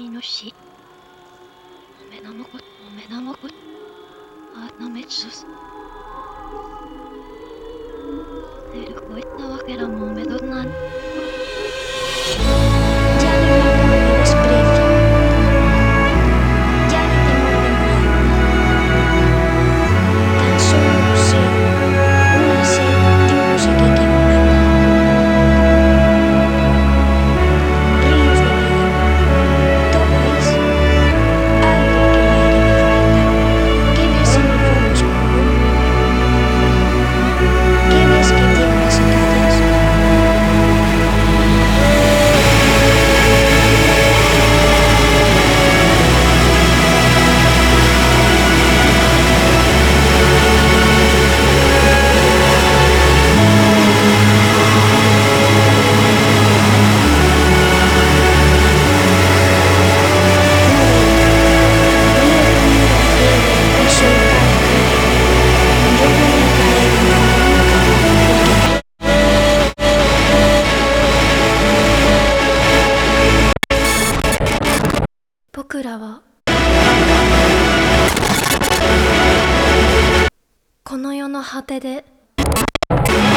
イノシメナモコメナモコアナメツスエルコイタワケラモメドナン Ya no hay amor ni desprecio, ya ni temor de muerte, tan solo sed, una sed de música que mata. Ríos de vida, todo es algo que me haría me falta. ¿Qué ves en mi fondo oscuro? ¿Qué ves que tiemblas y callas? Yo no me caeré nunca, porque 僕らはこの世の果てで